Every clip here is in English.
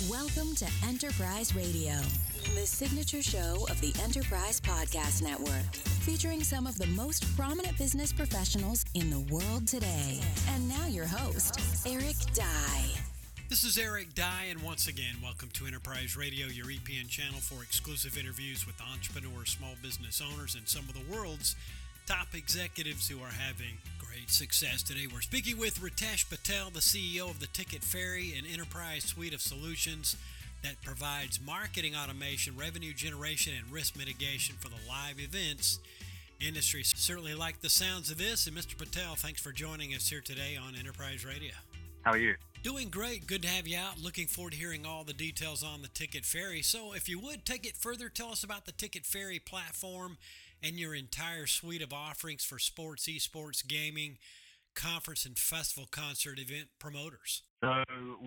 Welcome to Enterprise Radio, the signature show of the Enterprise Podcast Network, featuring some of the most prominent business professionals in the world today. And now your host, Eric Dye. This is Eric Dye, and once again, welcome to Enterprise Radio, your EPN channel for exclusive interviews with entrepreneurs, small business owners, and some of the world's top executives who are having great success. Today we're speaking with Ritesh Patel, the CEO of the Ticket Ferry, an enterprise suite of solutions that provides marketing automation, revenue generation, and risk mitigation for the live events industry. Certainly like the sounds of this. And Mr. Patel, thanks for joining us here today on Enterprise Radio. How are you? Doing great. Good to have you out. Looking forward to hearing all the details on the Ticket Ferry. So if you would, take it further. Tell us about the Ticket Ferry platform and your entire suite of offerings for sports, esports, gaming, conference and festival concert event promoters. So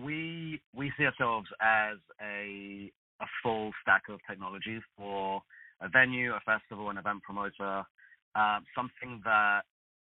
we see ourselves as a full stack of technology for a venue, a festival, an event promoter, something that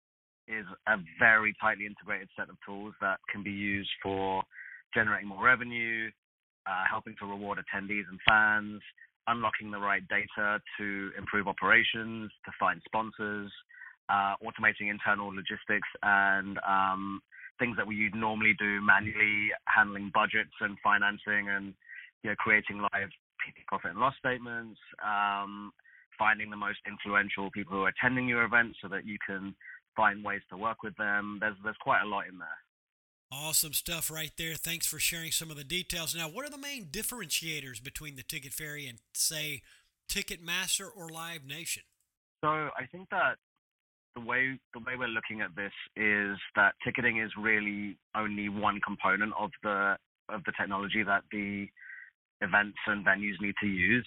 is a very tightly integrated set of tools that can be used for generating more revenue, helping to reward attendees and fans, unlocking the right data to improve operations, to find sponsors, automating internal logistics and things that we normally do manually, handling budgets and financing and creating live profit and loss statements, finding the most influential people who are attending your events so that you can find ways to work with them. There's quite a lot in there. Awesome stuff right there. Thanks for sharing some of the details. Now, what are the main differentiators between the Ticket Ferry and, say, Ticketmaster or Live Nation? So I think that the way we're looking at this is that ticketing is really only one component of the technology that the events and venues need to use.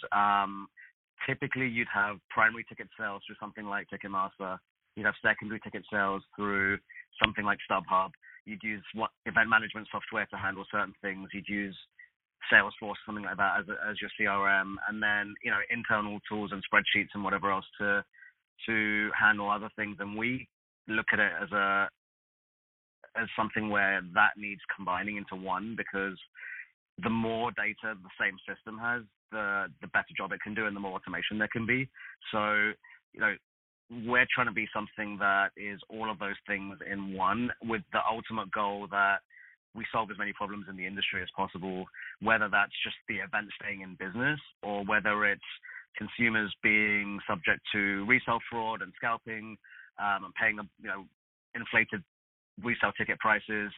Typically, you'd have primary ticket sales through something like Ticketmaster. You'd have secondary ticket sales through something like StubHub. You'd use event management software to handle certain things. You'd use Salesforce, something like that, as your CRM, and then internal tools and spreadsheets and whatever else to handle other things. And we look at it as something where that needs combining into one, because the more data the same system has, the better job it can do and the more automation there can be. So we're trying to be something that is all of those things in one, with the ultimate goal that we solve as many problems in the industry as possible, whether that's just the event staying in business or whether it's consumers being subject to resale fraud and scalping, and paying inflated resale ticket prices.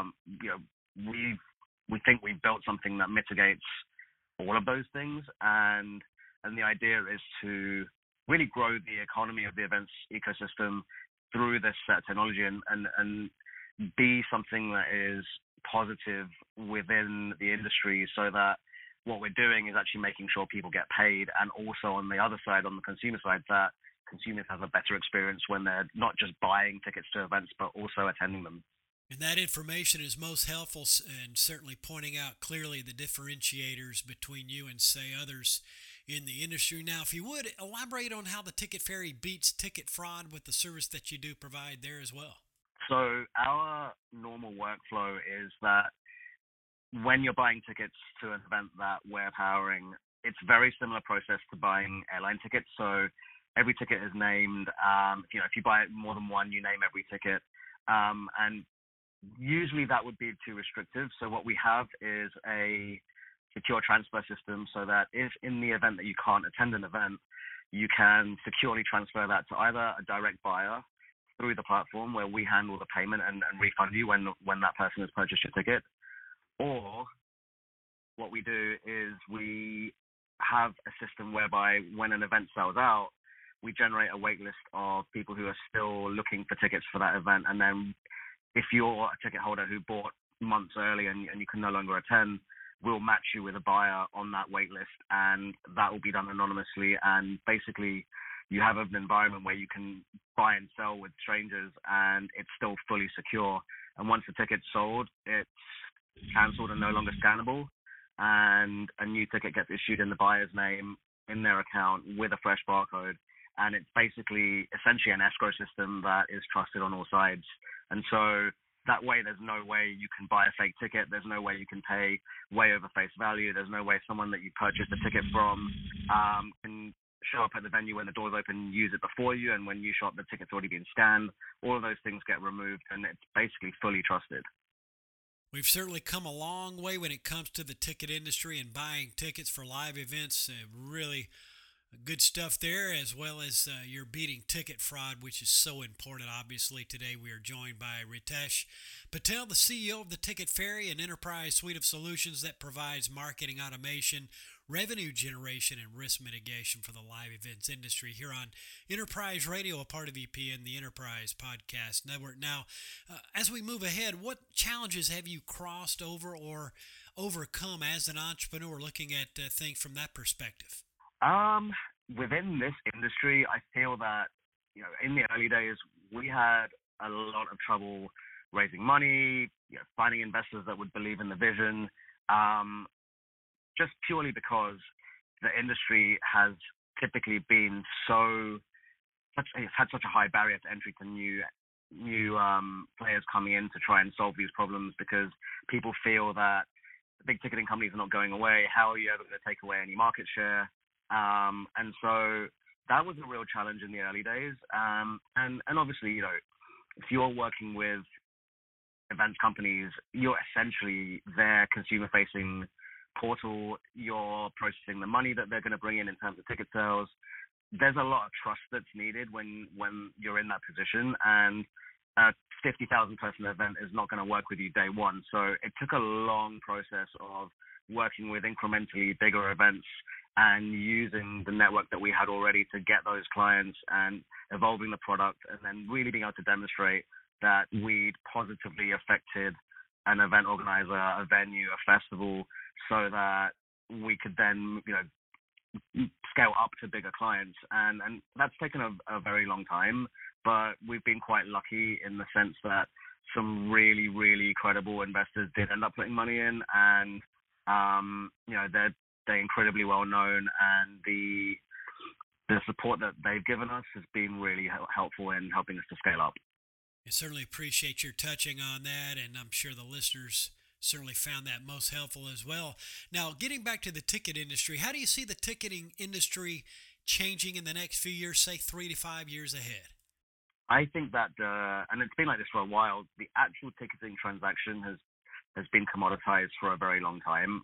We think we've built something that mitigates all of those things, and the idea is to really grow the economy of the events ecosystem through this technology and be something that is positive within the industry, so that what we're doing is actually making sure people get paid, and also on the other side, on the consumer side, that consumers have a better experience when they're not just buying tickets to events but also attending them. And that information is most helpful, and certainly pointing out clearly the differentiators between you and, say, others in the industry. Now, if you would, elaborate on how the Ticket Ferry beats ticket fraud with the service that you do provide there as well. So our normal workflow is that when you're buying tickets to an event that we're powering, it's a very similar process to buying airline tickets. So every ticket is named. If you buy more than one, you name every ticket. And usually that would be too restrictive. So what we have is a secure transfer system, so that if in the event that you can't attend an event, you can securely transfer that to either a direct buyer through the platform where we handle the payment and refund you when that person has purchased your ticket. Or what we do is we have a system whereby when an event sells out, we generate a wait list of people who are still looking for tickets for that event. And then if you're a ticket holder who bought months early and you can no longer attend, we'll match you with a buyer on that wait list, and that will be done anonymously. And basically, you have an environment where you can buy and sell with strangers, and it's still fully secure. And once the ticket's sold, it's cancelled and no longer scannable, and a new ticket gets issued in the buyer's name in their account with a fresh barcode. And it's basically essentially an escrow system that is trusted on all sides. And so that way, there's no way you can buy a fake ticket. There's no way you can pay way over face value. There's no way someone that you purchased the ticket from can show up at the venue when the doors open, use it before you, and when you show up, the ticket's already been scanned. All of those things get removed, and it's basically fully trusted. We've certainly come a long way when it comes to the ticket industry and buying tickets for live events. Really good stuff there, as well as your beating ticket fraud, which is so important. Obviously, today we are joined by Ritesh Patel, the CEO of the Ticket Fairy, an enterprise suite of solutions that provides marketing automation, revenue generation, and risk mitigation for the live events industry here on Enterprise Radio, a part of EPN, the Enterprise Podcast Network. Now, as we move ahead, what challenges have you crossed over or overcome as an entrepreneur looking at things from that perspective? Within this industry, I feel that, in the early days, we had a lot of trouble raising money, finding investors that would believe in the vision, just purely because the industry has typically been it's had such a high barrier to entry to new players coming in to try and solve these problems, because people feel that the big ticketing companies are not going away. How are you ever going to take away any market share? And so that was a real challenge in the early days. And obviously, if you're working with events companies, you're essentially their consumer-facing portal. You're processing the money that they're going to bring in terms of ticket sales. There's a lot of trust that's needed when you're in that position, and a 50,000 person event is not going to work with you day one. So it took a long process of working with incrementally bigger events and using the network that we had already to get those clients and evolving the product, and then really being able to demonstrate that we'd positively affected an event organizer, a venue, a festival, so that we could then, scale up to bigger clients. And that's taken a very long time, but we've been quite lucky in the sense that some really, really credible investors did end up putting money in, and, they're incredibly well known, and the support that they've given us has been really helpful in helping us to scale up. I certainly appreciate your touching on that, and I'm sure the listeners certainly found that most helpful as well. Now, getting back to the ticket industry, how do you see the ticketing industry changing in the next few years, say 3 to 5 years ahead? I think that, and it's been like this for a while, the actual ticketing transaction has been commoditized for a very long time.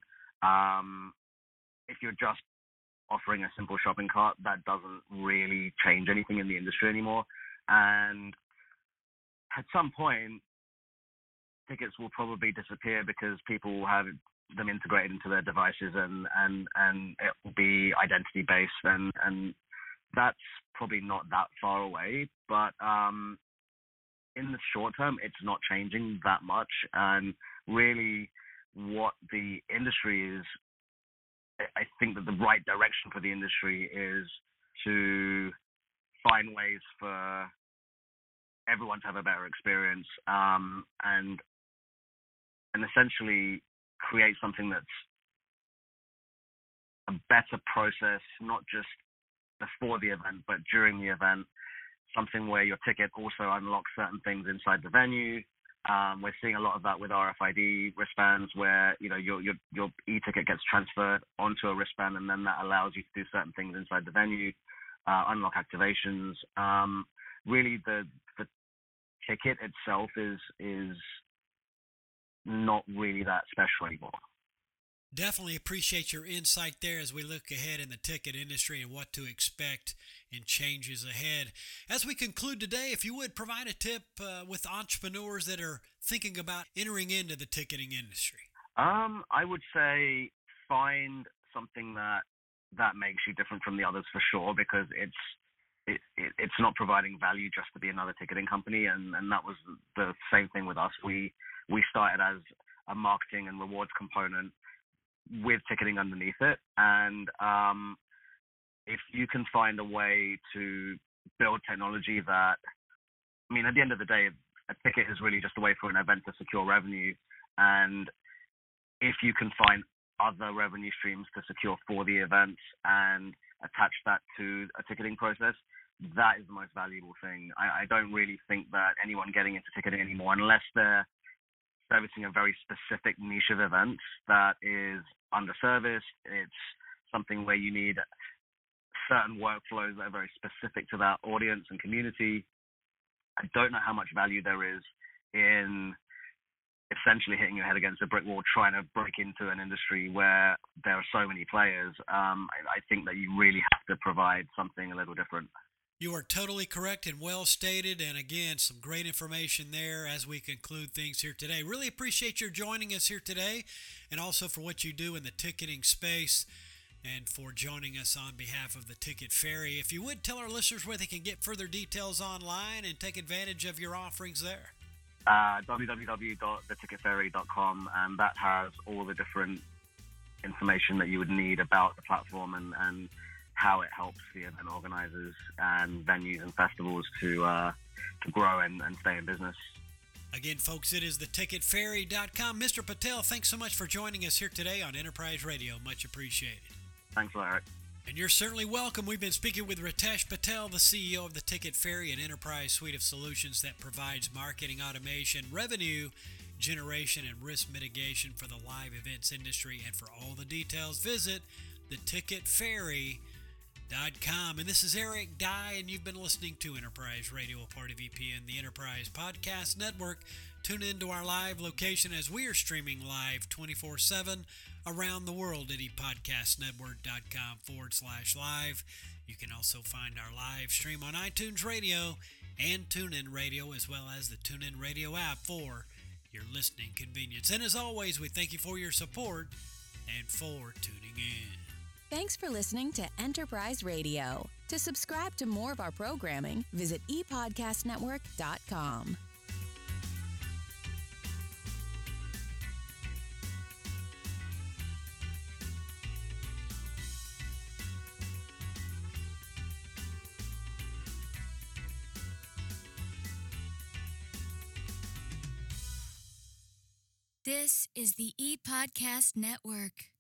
If you're just offering a simple shopping cart, that doesn't really change anything in the industry anymore. And at some point, tickets will probably disappear because people will have them integrated into their devices, and it will be identity based, and that's probably not that far away. But in the short term, it's not changing that much. And really, what the industry is, I think that the right direction for the industry is to find ways for everyone to have a better experience, and essentially create something that's a better process, not just before the event, but during the event, something where your ticket also unlocks certain things inside the venue. We're seeing a lot of that with RFID wristbands, where your e-ticket gets transferred onto a wristband, and then that allows you to do certain things inside the venue, unlock activations. Really, the ticket itself is not really that special anymore. Definitely appreciate your insight there as we look ahead in the ticket industry and what to expect in changes ahead. As we conclude today, if you would provide a tip with entrepreneurs that are thinking about entering into the ticketing industry. I would say find something that makes you different from the others for sure, because it's not providing value just to be another ticketing company, and that was the same thing with us. We started as a marketing and rewards component with ticketing underneath it, and if you can find a way to build technology that, at the end of the day, a ticket is really just a way for an event to secure revenue, and if you can find other revenue streams to secure for the events and attach that to a ticketing process, that is the most valuable thing. I don't really think that anyone getting into ticketing anymore, unless they're servicing a very specific niche of events that is underserviced. It's something where you need certain workflows that are very specific to that audience and community. I don't know how much value there is in essentially hitting your head against a brick wall trying to break into an industry where there are so many players. I think that you really have to provide something a little different. You are totally correct and well stated, and again, some great information there as we conclude things here today. Really appreciate your joining us here today, and also for what you do in the ticketing space, and for joining us on behalf of the Ticket Ferry. If you would, tell our listeners where they can get further details online and take advantage of your offerings there. www.theticketferry.com, and that has all the different information that you would need about the platform and how it helps the event organizers and venues and festivals to grow and stay in business. Again, folks, it is theticketferry.com. Mr. Patel, thanks so much for joining us here today on Enterprise Radio. Much appreciated. Thanks a lot, Eric. And you're certainly welcome. We've been speaking with Ritesh Patel, the CEO of the Ticket Ferry, an enterprise suite of solutions that provides marketing automation, revenue generation, and risk mitigation for the live events industry. And for all the details, visit theticketferry.com. And this is Eric Dye, and you've been listening to Enterprise Radio, a part of EPN, the Enterprise Podcast Network. Tune in to our live location as we are streaming live 24/7 around the world at epodcastnetwork.com/live. You can also find our live stream on iTunes Radio and TuneIn Radio, as well as the TuneIn Radio app for your listening convenience. And as always, we thank you for your support and for tuning in. Thanks for listening to Enterprise Radio. To subscribe to more of our programming, visit epodcastnetwork.com. This is the ePodcast Network.